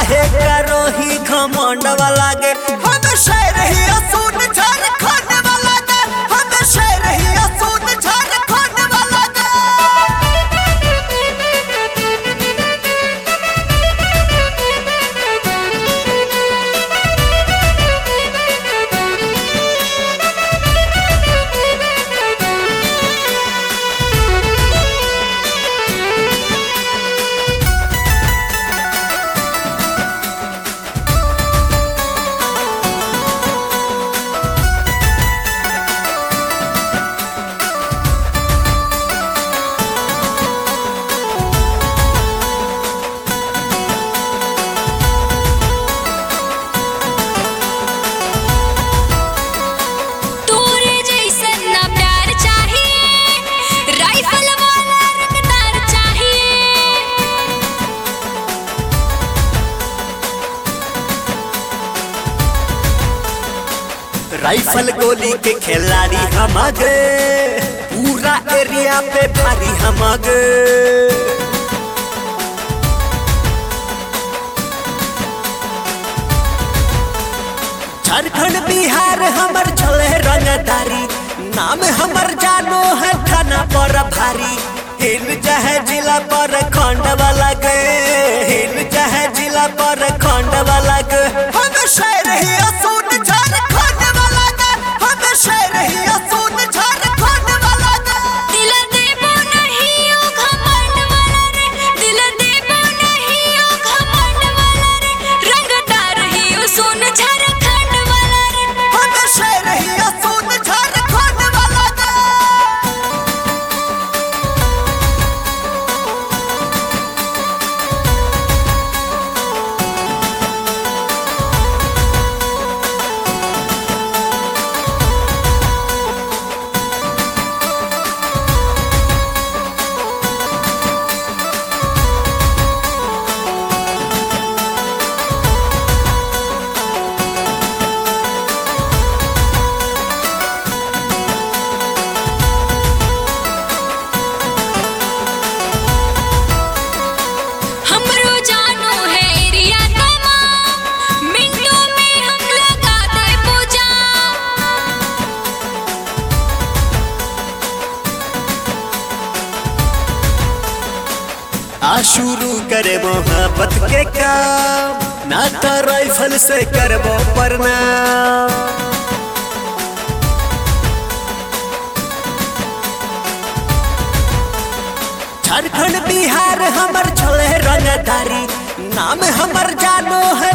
काहे करो ही घमंड वाला गे हम शहर ही असून झारखंड वाला गे हम शहर ही असून झारखंड वाला गे। राइफल गोली के खिलाड़ी हम गे पूरा एरिया पे भारी हम गे। झारखंड बिहार हमर चले रंगदारी नाम हमर जानो है थाना पर भारी हिल चाहे जिला पर खंड वाला गे हिल चाहे जिला पर खंड वाला गे हम शहर ही असून झारखंड वाला गे हम शहर ही असून झारखंड वाला गे। दिल देबो नहीं ओ घमंड वाला रे दिल देबो नहीं ओ घमंड वाला रे रंगदार ही असून झारखंड वाला रे हम शहर ही असून झारखंड वाला गे। हमरो जानो है एरिया तमाम मिनटों में हम लगा दे पूजा। आ शुरू करे मोहब्बत के काम ना तो राइफल से करबो प्रणाम। झारखंड बिहार हमर चले रंगदारी नाम हमर जानो है